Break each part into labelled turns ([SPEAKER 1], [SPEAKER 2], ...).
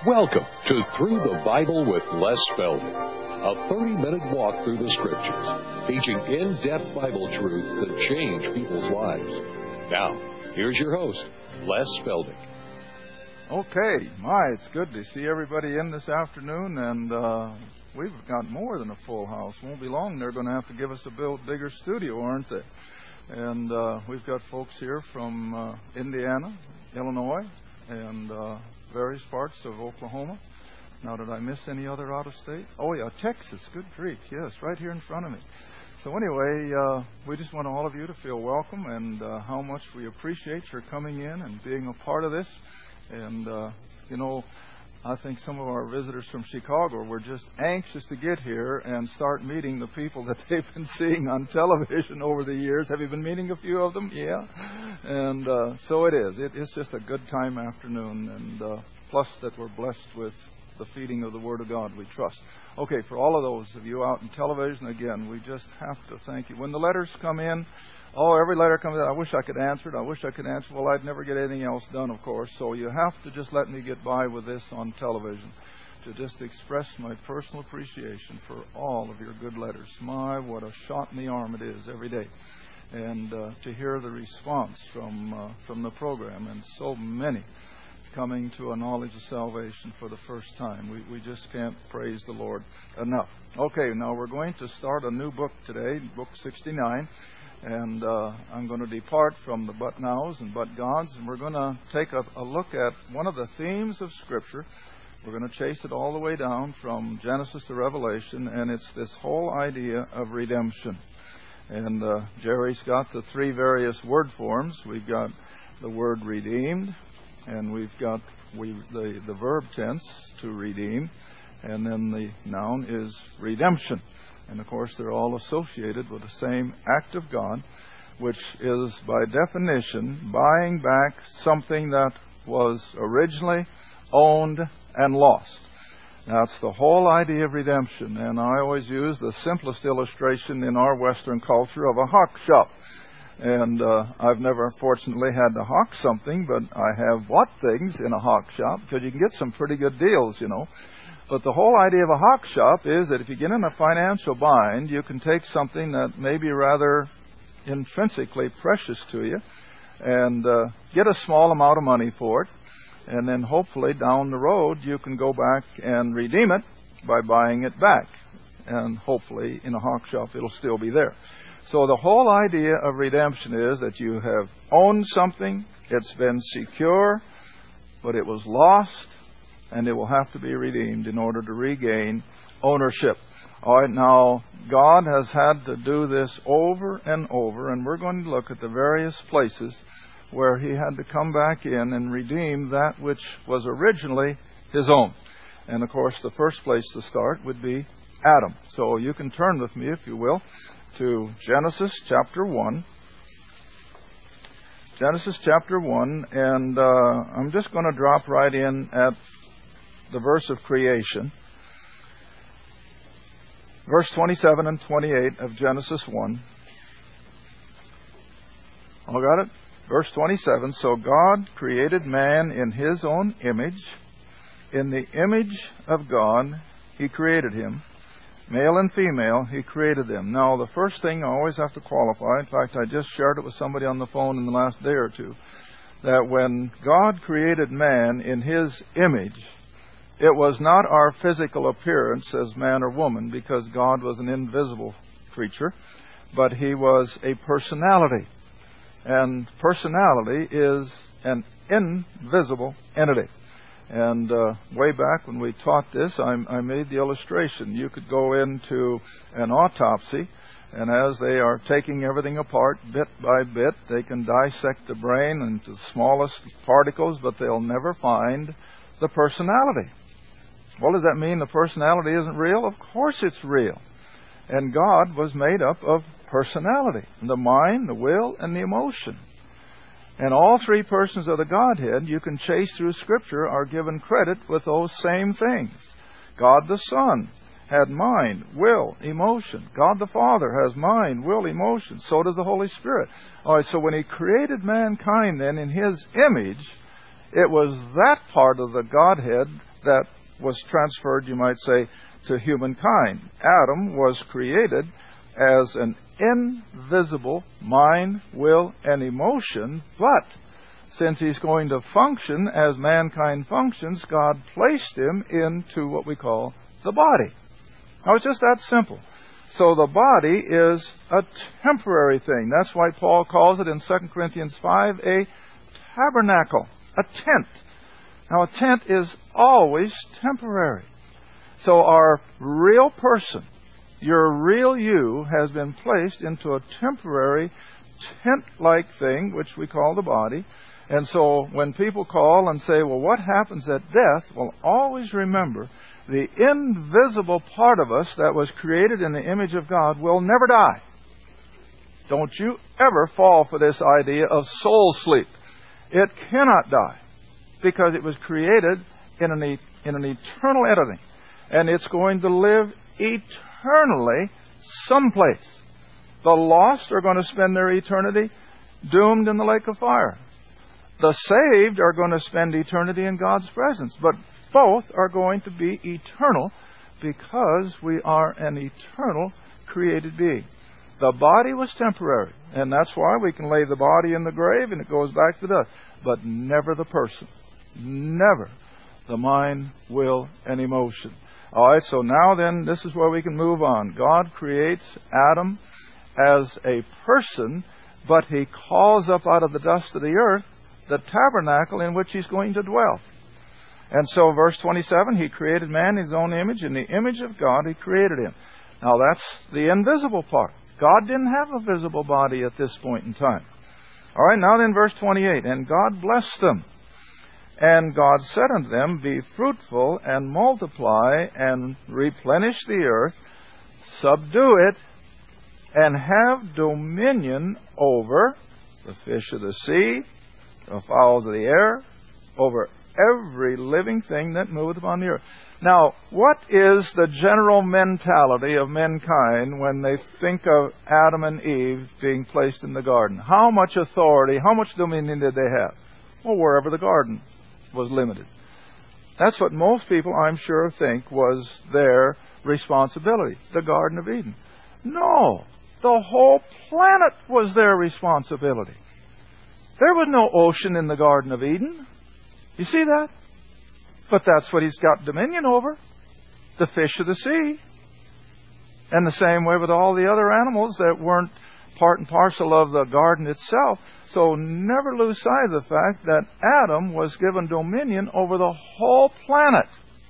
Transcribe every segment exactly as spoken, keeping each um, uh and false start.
[SPEAKER 1] Welcome to Through the Bible with Les Spelding, a thirty-minute walk through the Scriptures, teaching in-depth Bible truths that change people's lives. Now, here's your host, Les Spelding.
[SPEAKER 2] Okay, my, it's good to see everybody in this afternoon, and uh, we've got more than a full house. Won't be long, they're going to have to give us a build, bigger studio, aren't they? And uh, we've got folks here from uh, Indiana, Illinois, and uh, various parts of Oklahoma. Now, did I miss any other out of state? Oh, yeah, Texas. Good grief. Yes, right here in front of me. So anyway, uh, we just want all of you to feel welcome and uh, how much we appreciate your coming in and being a part of this. And, uh, you know, I think some of our visitors from Chicago were just anxious to get here and start meeting the people that they've been seeing on television over the years. Have you been meeting a few of them? Yeah. And uh, so it is. It, it's just a good time afternoon. And uh, plus that we're blessed with the feeding of the Word of God, we trust. Okay, for all of those of you out in television, again, we just have to thank you. When the letters come in, oh, every letter comes in, I wish I could answer it, I wish I could answer it. Well, I'd never get anything else done, of course, so you have to just let me get by with this on television to just express my personal appreciation for all of your good letters. My, what a shot in the arm it is every day. And uh, to hear the response from, uh, from the program, and so many coming to a knowledge of salvation for the first time. We, we just can't praise the Lord enough. Okay, now we're going to start a new book today, book sixty-nine. And uh, I'm going to depart from the but nows and but gods, and we're going to take a, a look at one of the themes of Scripture. We're going to chase it all the way down from Genesis to Revelation, and it's this whole idea of redemption. And uh, Jerry's got the three various word forms. We've got the word redeemed, and we've got we the, the verb tense to redeem, and then the noun is redemption. And, of course, they're all associated with the same act of God, which is, by definition, buying back something that was originally owned and lost. That's the whole idea of redemption. And I always use the simplest illustration in our Western culture of a hawk shop. And uh, I've never, fortunately, had to hawk something, but I have bought things in a hawk shop because you can get some pretty good deals, you know. But the whole idea of a hawk shop is that if you get in a financial bind, you can take something that may be rather intrinsically precious to you and uh, get a small amount of money for it. And then hopefully down the road you can go back and redeem it by buying it back. And hopefully in a hawk shop it'll still be there. So the whole idea of redemption is that you have owned something, it's been secure, but it was lost, and it will have to be redeemed in order to regain ownership. All right, now, God has had to do this over and over, and we're going to look at the various places where He had to come back in and redeem that which was originally His own. And, of course, the first place to start would be Adam. So you can turn with me, if you will, to Genesis chapter one. Genesis chapter one, and uh, I'm just going to drop right in at the verse of creation. Verse twenty-seven and twenty-eight of Genesis one. All got it? Verse twenty-seven, so God created man in His own image. In the image of God, He created him. Male and female, He created them. Now, the first thing I always have to qualify, in fact, I just shared it with somebody on the phone in the last day or two, that when God created man in His image, it was not our physical appearance as man or woman, because God was an invisible creature, but He was a personality. And personality is an invisible entity. And uh, way back when we taught this, I, I made the illustration. You could go into an autopsy, and as they are taking everything apart bit by bit, they can dissect the brain into the smallest particles, but they'll never find the personality. What does that mean? The personality isn't real? Of course it's real. And God was made up of personality, the mind, the will, and the emotion. And all three persons of the Godhead, you can chase through Scripture, are given credit with those same things. God the Son had mind, will, emotion. God the Father has mind, will, emotion. So does the Holy Spirit. All right, so when He created mankind then in His image, it was that part of the Godhead that was transferred, you might say, to humankind. Adam was created as an invisible mind, will, and emotion, but since he's going to function as mankind functions, God placed him into what we call the body. Now, it's just that simple. So the body is a temporary thing. That's why Paul calls it in Second Corinthians five a tabernacle, a tent. Now, a tent is always temporary. So our real person, your real you, has been placed into a temporary tent-like thing, which we call the body. And so when people call and say, well, what happens at death? Well, always remember, the invisible part of us that was created in the image of God will never die. Don't you ever fall for this idea of soul sleep. It cannot die because it was created in an, e- in an eternal entity. And it's going to live eternally someplace. The lost are going to spend their eternity doomed in the lake of fire. The saved are going to spend eternity in God's presence. But both are going to be eternal because we are an eternal created being. The body was temporary, and that's why we can lay the body in the grave and it goes back to dust. But never the person. Never the mind, will, and emotion. All right, so now then, this is where we can move on. God creates Adam as a person, but He calls up out of the dust of the earth the tabernacle in which He's going to dwell. And so, verse twenty-seven, He created man in His own image. In the image of God, He created him. Now, that's the invisible part. God didn't have a visible body at this point in time. All right, now then, verse twenty-eight, and God blessed them. And God said unto them, be fruitful and multiply and replenish the earth, subdue it, and have dominion over the fish of the sea, the fowls of the air, over every living thing that moveth upon the earth. Now, what is the general mentality of mankind when they think of Adam and Eve being placed in the garden? How much authority, how much dominion did they have? Well, wherever the garden was limited. That's what most people, I'm sure, think was their responsibility, the Garden of Eden. No, the whole planet was their responsibility. There was no ocean in the Garden of Eden. You see that? But that's what He's got dominion over, the fish of the sea. And the same way with all the other animals that weren't part and parcel of the garden itself. So never lose sight of the fact that Adam was given dominion over the whole planet.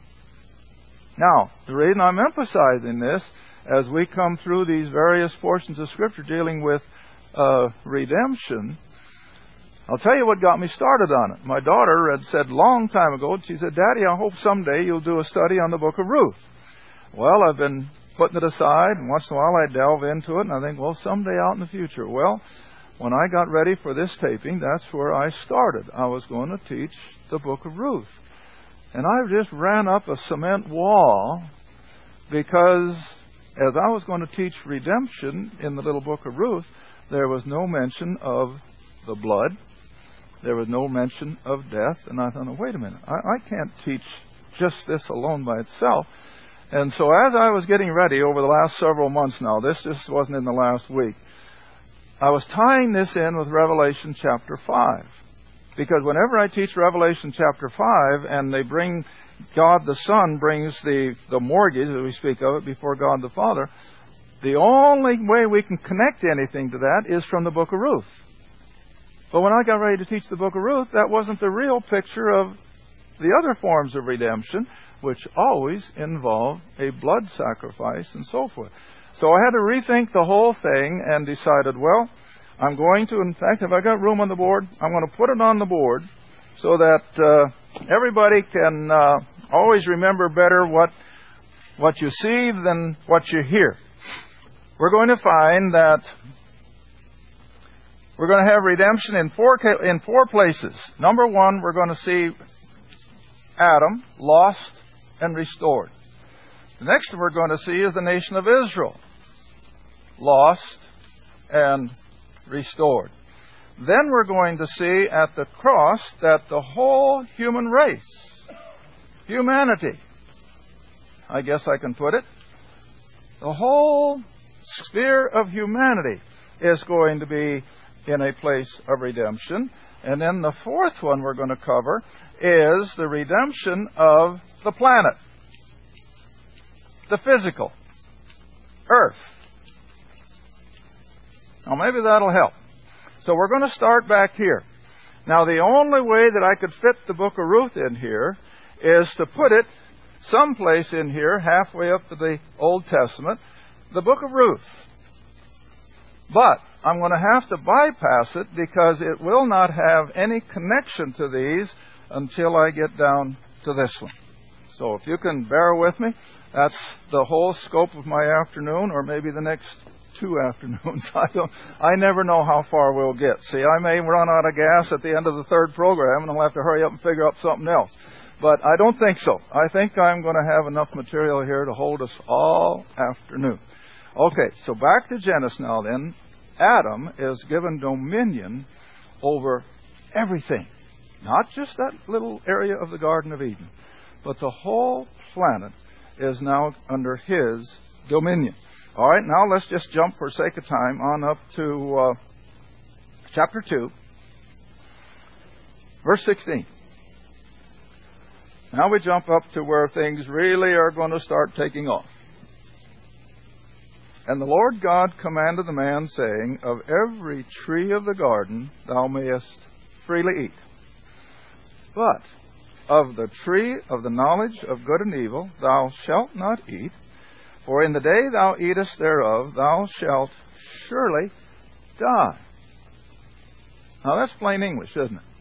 [SPEAKER 2] Now, the reason I'm emphasizing this, as we come through these various portions of Scripture dealing with uh, redemption, I'll tell you what got me started on it. My daughter had said a long time ago, she said, Daddy, I hope someday you'll do a study on the book of Ruth. Well, I've been putting it aside, and once in a while I delve into it, and I think, well, someday out in the future. Well, when I got ready for this taping, that's where I started. I was going to teach the book of Ruth. And I just ran up a cement wall because as I was going to teach redemption in the little book of Ruth, there was no mention of the blood. There was no mention of death. And I thought, no, wait a minute, I, I can't teach just this alone by itself. And so as I was getting ready over the last several months now, this just wasn't in the last week, I was tying this in with Revelation chapter five. Because whenever I teach Revelation chapter five, and they bring, God the Son brings the, the mortgage, as we speak of it, before God the Father, the only way we can connect anything to that is from the book of Ruth. But when I got ready to teach the book of Ruth, that wasn't the real picture of the other forms of redemption, which always involve a blood sacrifice and so forth. So I had to rethink the whole thing and decided, well, I'm going to, in fact, if I got room on the board, I'm going to put it on the board so that uh, everybody can uh, always remember better what what you see than what you hear. We're going to find that we're going to have redemption in four in four places. Number one, we're going to see Adam lost and restored. The next we're going to see is the nation of Israel, lost and restored. Then we're going to see at the cross that the whole human race, humanity. I guess I can put it. The whole sphere of humanity is going to be in a place of redemption. And then the fourth one we're going to cover is the redemption of the planet, the physical, Earth. Now maybe that'll help. So we're going to start back here. Now the only way that I could fit the book of Ruth in here is to put it someplace in here, halfway up to the Old Testament, the book of Ruth. But I'm going to have to bypass it because it will not have any connection to these until I get down to this one. So if you can bear with me, that's the whole scope of my afternoon, or maybe the next two afternoons. I don't, I never know how far we'll get. See, I may run out of gas at the end of the third program, and I'll have to hurry up and figure out something else. But I don't think so. I think I'm going to have enough material here to hold us all afternoon. Okay, so back to Genesis now then. Adam is given dominion over everything. Not just that little area of the Garden of Eden, but the whole planet is now under his dominion. All right, now let's just jump for sake of time on up to uh, chapter two, verse sixteen. Now we jump up to where things really are going to start taking off. And the Lord God commanded the man, saying, of every tree of the garden thou mayest freely eat. But of the tree of the knowledge of good and evil thou shalt not eat, for in the day thou eatest thereof thou shalt surely die. Now that's plain English, isn't it?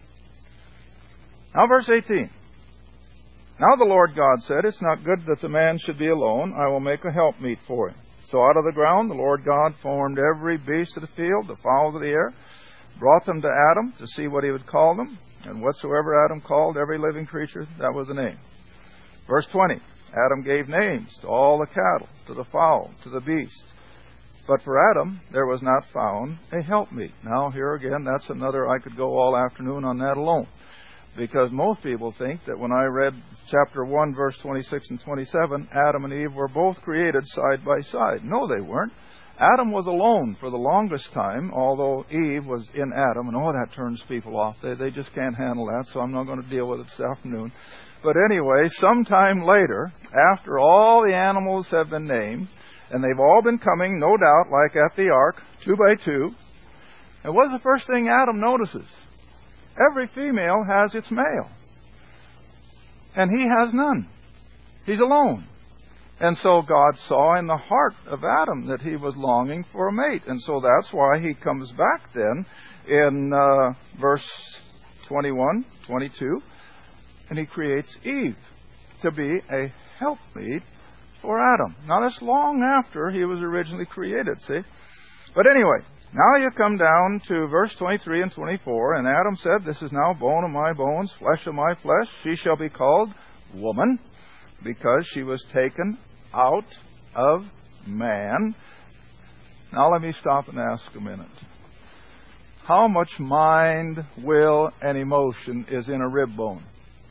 [SPEAKER 2] Now verse eighteen. Now the Lord God said, it's not good that the man should be alone. I will make a helpmeet for him. So out of the ground the Lord God formed every beast of the field, the fowls of the air, brought them to Adam to see what he would call them. And whatsoever Adam called every living creature, that was the name. Verse twenty, Adam gave names to all the cattle, to the fowl, to the beast. But for Adam there was not found a helpmeet. Now here again, that's another, I could go all afternoon on that alone. Because most people think that when I read chapter one, verse twenty-six and twenty-seven, Adam and Eve were both created side by side. No, they weren't. Adam was alone for the longest time, although Eve was in Adam. And oh, that turns people off. They, they just can't handle that, so I'm not going to deal with it this afternoon. But anyway, sometime later, after all the animals have been named, and they've all been coming, no doubt, like at the ark, two by two, and what's the first thing Adam notices? Every female has its male. And he has none. He's alone. And so God saw in the heart of Adam that he was longing for a mate. And so that's why he comes back then in uh, verse twenty-one, twenty-two, and he creates Eve to be a helpmeet for Adam. Now that's long after he was originally created, see? But anyway, now you come down to verse twenty-three and twenty-four, and Adam said, this is now bone of my bones, flesh of my flesh. She shall be called woman, because she was taken out of man. Now let me stop and ask a minute. How much mind, will, and emotion is in a rib bone?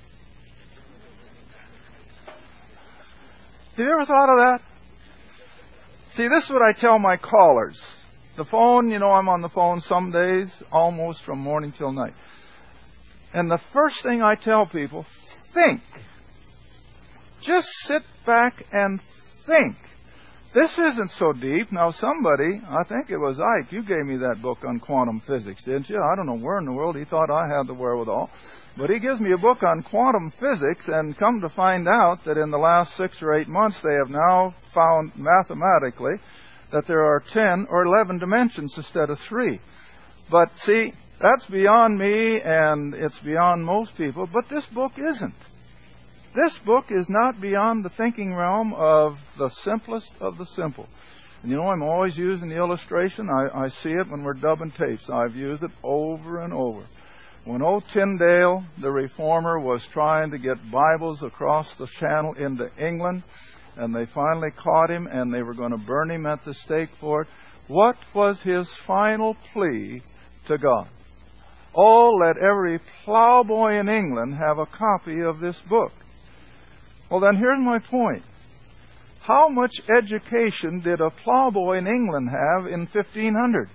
[SPEAKER 2] Have you ever thought of that? See, this is what I tell my callers. The phone, you know, I'm on the phone some days, almost from morning till night. And the first thing I tell people, think. Just sit back and think. This isn't so deep. Now somebody, I think it was Ike, you gave me that book on quantum physics, didn't you? I don't know where in the world he thought I had the wherewithal. But he gives me a book on quantum physics, and come to find out that in the last six or eight months they have now found mathematically that there are ten or eleven dimensions instead of three. But see, that's beyond me, and it's beyond most people, but this book isn't. This book is not beyond the thinking realm of the simplest of the simple. And you know, I'm always using the illustration. I, I see it when we're dubbing tapes. I've used it over and over. When old Tyndale, the reformer, was trying to get Bibles across the channel into England, and they finally caught him, and they were going to burn him at the stake for it, what was his final plea to God? Oh, let every plowboy in England have a copy of this book. Well, then here's my point. How much education did a plowboy in England have in fifteen hundred?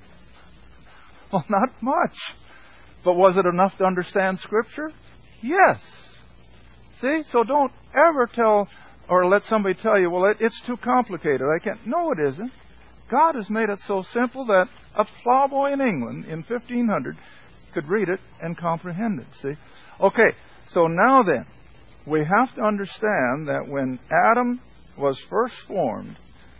[SPEAKER 2] Well, not much. But was it enough to understand Scripture? Yes. See? So don't ever tell or let somebody tell you, well, it, it's too complicated. I can't. No, it isn't. God has made it so simple that a plowboy in England in fifteen hundred could read it and comprehend it. See? Okay, so now then, we have to understand that when Adam was first formed,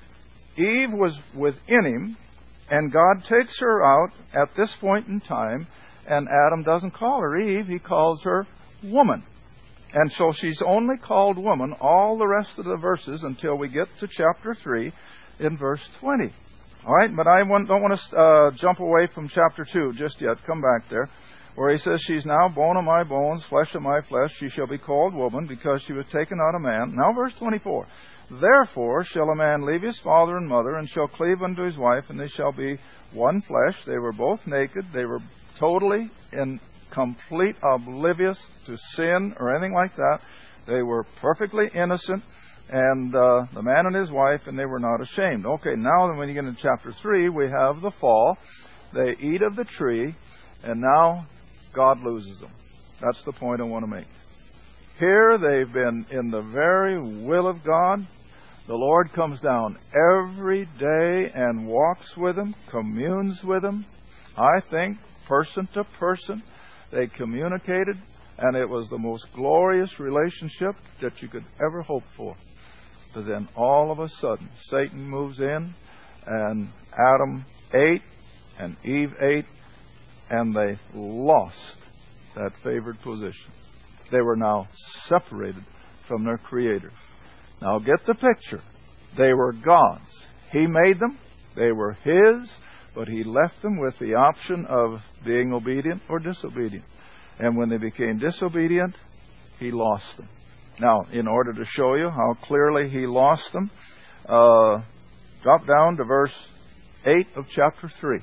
[SPEAKER 2] Eve was within him, and God takes her out at this point in time, and Adam doesn't call her Eve, he calls her woman. And so she's only called woman all the rest of the verses until we get to chapter three in verse twenty. All right, but I want, don't want to uh, jump away from chapter two just yet. Come back there, where he says, she's now bone of my bones, flesh of my flesh. She shall be called woman, because she was taken out of man. Now verse twenty-four. Therefore shall a man leave his father and mother, and shall cleave unto his wife, and they shall be one flesh. They were both naked. They were totally in complete oblivious to sin or anything like that. They were perfectly innocent, and uh, the man and his wife, and they were not ashamed. Okay, now then when you get into chapter three, we have the fall. They eat of the tree, and now God loses them. That's the point I want to make. Here they've been in the very will of God. The Lord comes down every day and walks with them, communes with them. I think person to person they communicated, and it was the most glorious relationship that you could ever hope for. But then all of a sudden, Satan moves in, and Adam ate, and Eve ate, and they lost that favored position. They were now separated from their Creator. Now get the picture. They were God's. He made them. They were His, but He left them with the option of being obedient or disobedient. And when they became disobedient, He lost them. Now, in order to show you how clearly He lost them, uh, drop down to verse eight of chapter three.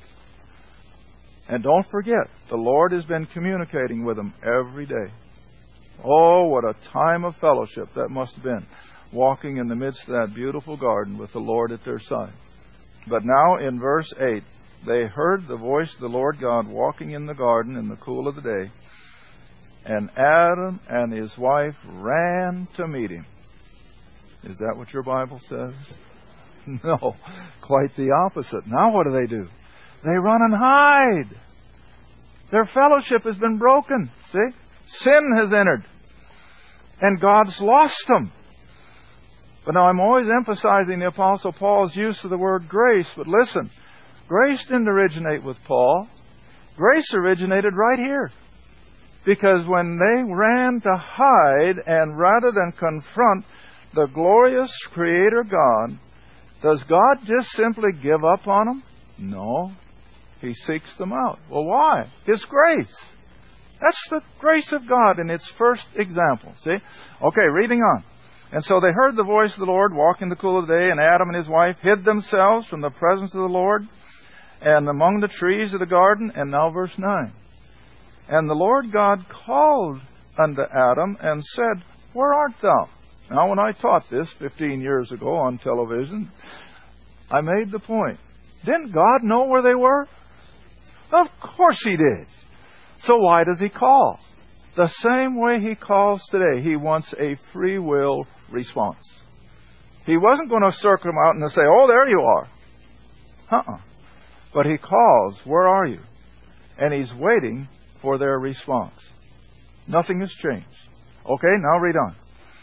[SPEAKER 2] And don't forget, the Lord has been communicating with them every day. Oh, what a time of fellowship that must have been, walking in the midst of that beautiful garden with the Lord at their side. But now in verse eight, they heard the voice of the Lord God walking in the garden in the cool of the day, and Adam and his wife ran to meet him. Is that what your Bible says? No, quite the opposite. Now what do they do? They run and hide. Their fellowship has been broken. See? Sin has entered. And God's lost them. But now I'm always emphasizing the Apostle Paul's use of the word grace. But listen, grace didn't originate with Paul. Grace originated right here. Because when they ran to hide, and rather than confront the glorious Creator God, does God just simply give up on them? No. He seeks them out. Well, why? His grace. That's the grace of God in its first example. See? Okay, reading on. And so they heard the voice of the Lord walk in the cool of the day, and Adam and his wife hid themselves from the presence of the Lord and among the trees of the garden. And now verse nine. And the Lord God called unto Adam and said, Where art thou? Now when I taught this fifteen years ago on television, I made the point. Didn't God know where they were? Of course He did. So why does He call? The same way He calls today. He wants a free will response. He wasn't going to circle them out and say, oh, there you are. Uh-uh. But He calls, where are you? And He's waiting for their response. Nothing has changed. Okay, now read on.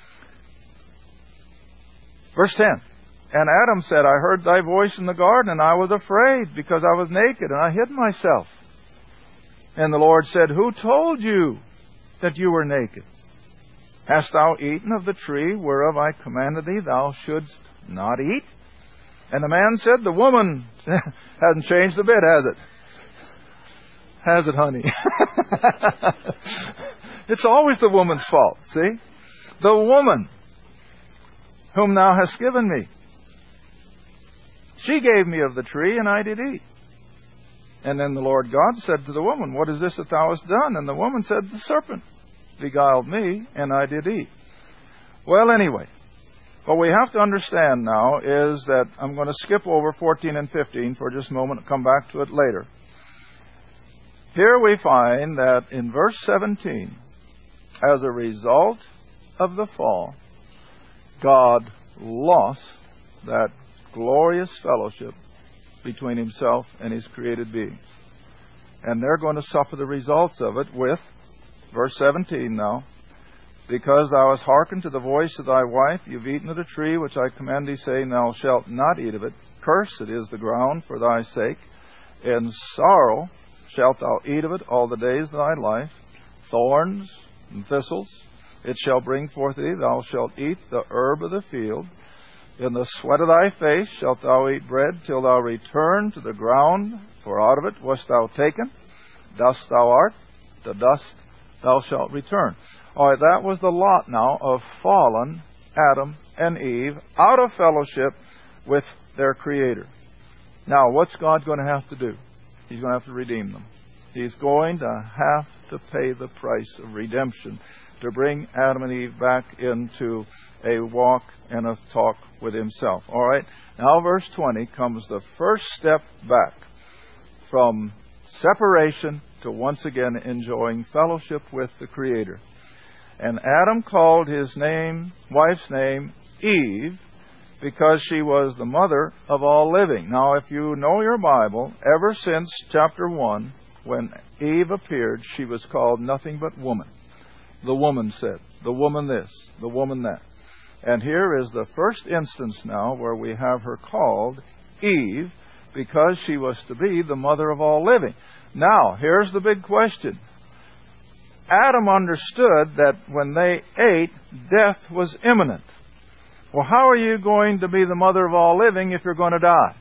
[SPEAKER 2] Verse ten. And Adam said, I heard thy voice in the garden, and I was afraid, because I was naked, and I hid myself. And the Lord said, Who told you that you were naked? Hast thou eaten of the tree whereof I commanded thee, thou shouldst not eat? And the man said, The woman hasn't changed a bit, has it? Has it, honey? It's always the woman's fault, see? The woman whom thou hast given me. She gave me of the tree, and I did eat. And then the Lord God said to the woman, What is this that thou hast done? And the woman said, The serpent beguiled me, and I did eat. Well, anyway, what we have to understand now is that I'm going to skip over fourteen and fifteen for just a moment and come back to it later. Here we find that in verse seventeen, as a result of the fall, God lost that glorious fellowship between himself and his created beings. And they're going to suffer the results of it with, verse seventeen now, because thou hast hearkened to the voice of thy wife, you've eaten of the tree which I command thee, saying, thou shalt not eat of it. Cursed is the ground for thy sake. In sorrow shalt thou eat of it all the days of thy life. Thorns and thistles it shall bring forth thee. Thou shalt eat the herb of the field. In the sweat of thy face shalt thou eat bread, till thou return to the ground, for out of it wast thou taken. Dust thou art, to dust thou shalt return. All right, that was the lot now of fallen Adam and Eve out of fellowship with their Creator. Now, what's God going to have to do? He's going to have to redeem them. He's going to have to pay the price of redemption to bring Adam and Eve back into a walk and a talk with himself. All right, now verse twenty comes the first step back from separation to once again enjoying fellowship with the Creator. And Adam called his name, wife's name, Eve, because she was the mother of all living. Now, if you know your Bible, ever since chapter one, when Eve appeared, she was called nothing but woman. The woman said, the woman this, the woman that. And here is the first instance now where we have her called Eve, because she was to be the mother of all living. Now, here's the big question. Adam understood that when they ate, death was imminent. Well, how are you going to be the mother of all living if you're going to die?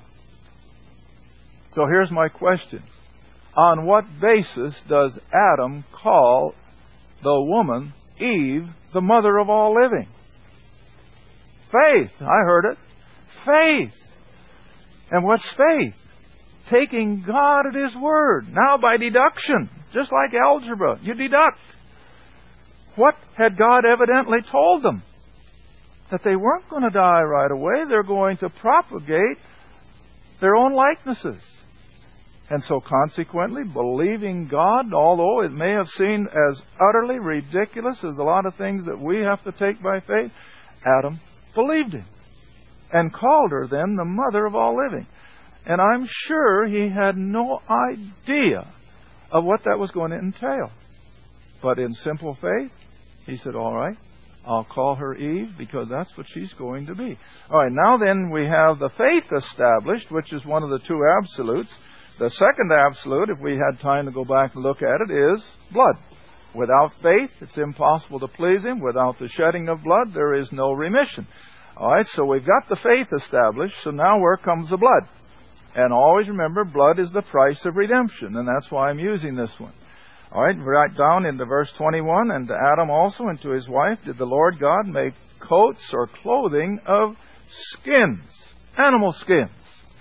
[SPEAKER 2] So here's my question. On what basis does Adam call the woman, Eve, the mother of all living? Faith. I heard it. Faith. And what's faith? Taking God at His word. Now by deduction, just like algebra, you deduct. What had God evidently told them? That they weren't going to die right away. They're going to propagate their own likenesses. And so consequently, believing God, although it may have seemed as utterly ridiculous as a lot of things that we have to take by faith, Adam believed Him and called her then the mother of all living. And I'm sure he had no idea of what that was going to entail. But in simple faith, he said, all right, I'll call her Eve because that's what she's going to be. All right, now then we have the faith established, which is one of the two absolutes. The second absolute, if we had time to go back and look at it, is blood. Without faith, it's impossible to please Him. Without the shedding of blood, there is no remission. All right, so we've got the faith established, so now where comes the blood? And always remember, blood is the price of redemption, and that's why I'm using this one. All right, right down into verse twenty-one, and to Adam also and to his wife did the Lord God make coats or clothing of skins, animal skins.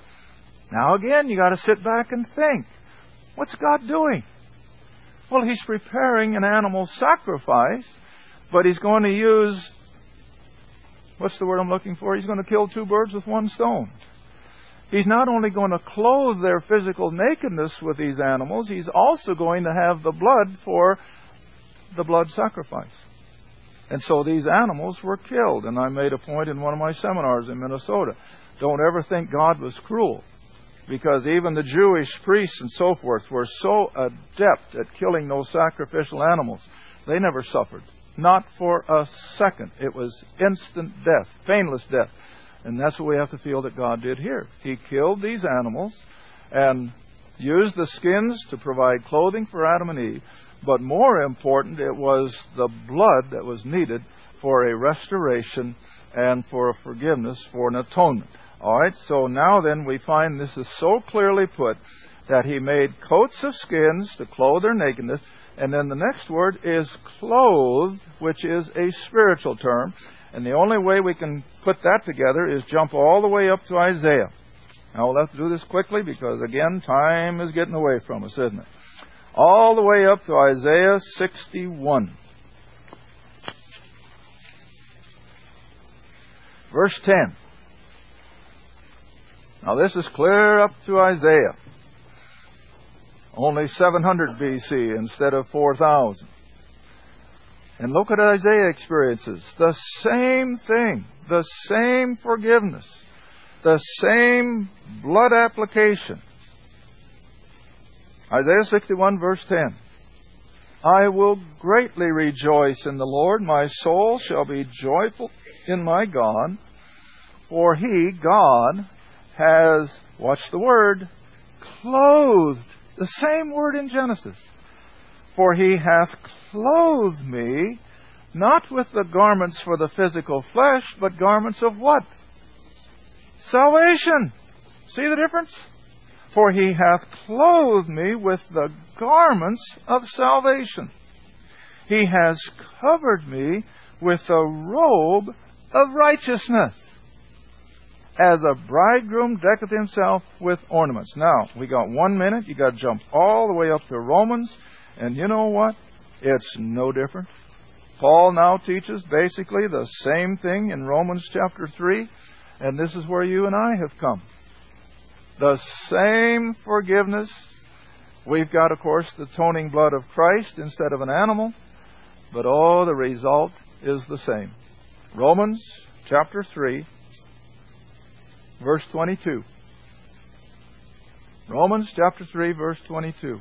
[SPEAKER 2] Now again, you got to sit back and think, what's God doing? Well, He's preparing an animal sacrifice, but He's going to use, what's the word I'm looking for? He's going to kill two birds with one stone. He's not only going to clothe their physical nakedness with these animals, He's also going to have the blood for the blood sacrifice. And so these animals were killed. And I made a point in one of my seminars in Minnesota. Don't ever think God was cruel, because even the Jewish priests and so forth were so adept at killing those sacrificial animals. They never suffered. Not for a second. It was instant death, painless death. And that's what we have to feel that God did here. He killed these animals and used the skins to provide clothing for Adam and Eve. But more important, it was the blood that was needed for a restoration and for a forgiveness, for an atonement. All right, so now then we find this is so clearly put that He made coats of skins to clothe their nakedness. And then the next word is clothed, which is a spiritual term. And the only way we can put that together is jump all the way up to Isaiah. Now we'll have to do this quickly because, again, time is getting away from us, isn't it? All the way up to Isaiah sixty-one. verse ten. Now this is clear up to Isaiah. Only seven hundred B C instead of four thousand. And look at Isaiah experiences. The same thing. The same forgiveness. The same blood application. Isaiah sixty-one verse ten. I will greatly rejoice in the Lord. My soul shall be joyful in my God. For He, God, has, watch the word, clothed. The same word in Genesis. For He hath clothed me, not with the garments for the physical flesh, but garments of what? Salvation. See the difference? For He hath clothed me with the garments of salvation. He has covered me with a robe of righteousness, as a bridegroom decketh himself with ornaments. Now, we got one minute. You got to jump all the way up to Romans. And you know what? It's no different. Paul now teaches basically the same thing in Romans chapter three. And this is where you and I have come. The same forgiveness. We've got, of course, the atoning blood of Christ instead of an animal. But oh, the result is the same. Romans chapter three, verse twenty-two. Romans chapter three, verse twenty-two.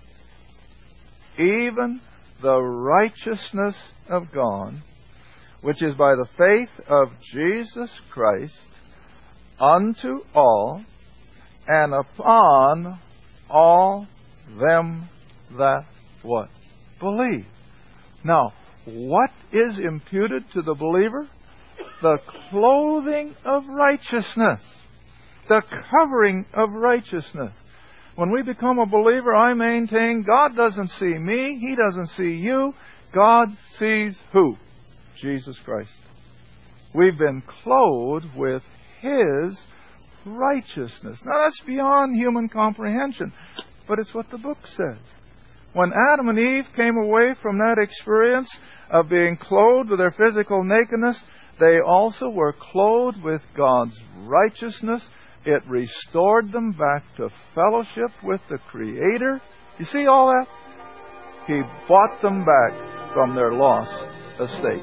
[SPEAKER 2] Even the righteousness of God, which is by the faith of Jesus Christ, unto all, and upon all them that what? Believe. Now, what is imputed to the believer? The clothing of righteousness. The covering of righteousness. When we become a believer, I maintain God doesn't see me. He doesn't see you. God sees who? Jesus Christ. We've been clothed with His righteousness. Now that's beyond human comprehension, but it's what the book says. When Adam and Eve came away from that experience of being clothed with their physical nakedness, they also were clothed with God's righteousness. It restored them back to fellowship with the Creator. You see all that? He bought them back from their lost estate.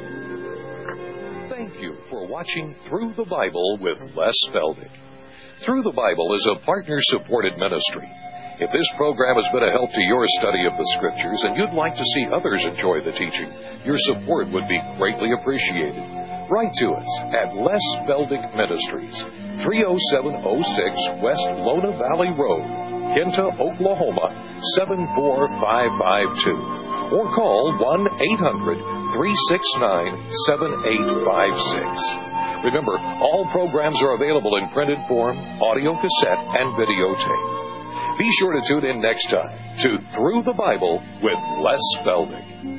[SPEAKER 1] Thank you for watching Through the Bible with Les Feldick. Through the Bible is a partner-supported ministry. If this program has been a help to your study of the Scriptures and you'd like to see others enjoy the teaching, your support would be greatly appreciated. Write to us at Les Feldick Ministries, three oh seven oh six West Lona Valley Road, Kinta, Oklahoma, seven four five five two. Or call one eight hundred three six nine seven eight five six. Remember, all programs are available in printed form, audio cassette, and videotape. Be sure to tune in next time to Through the Bible with Les Feldick.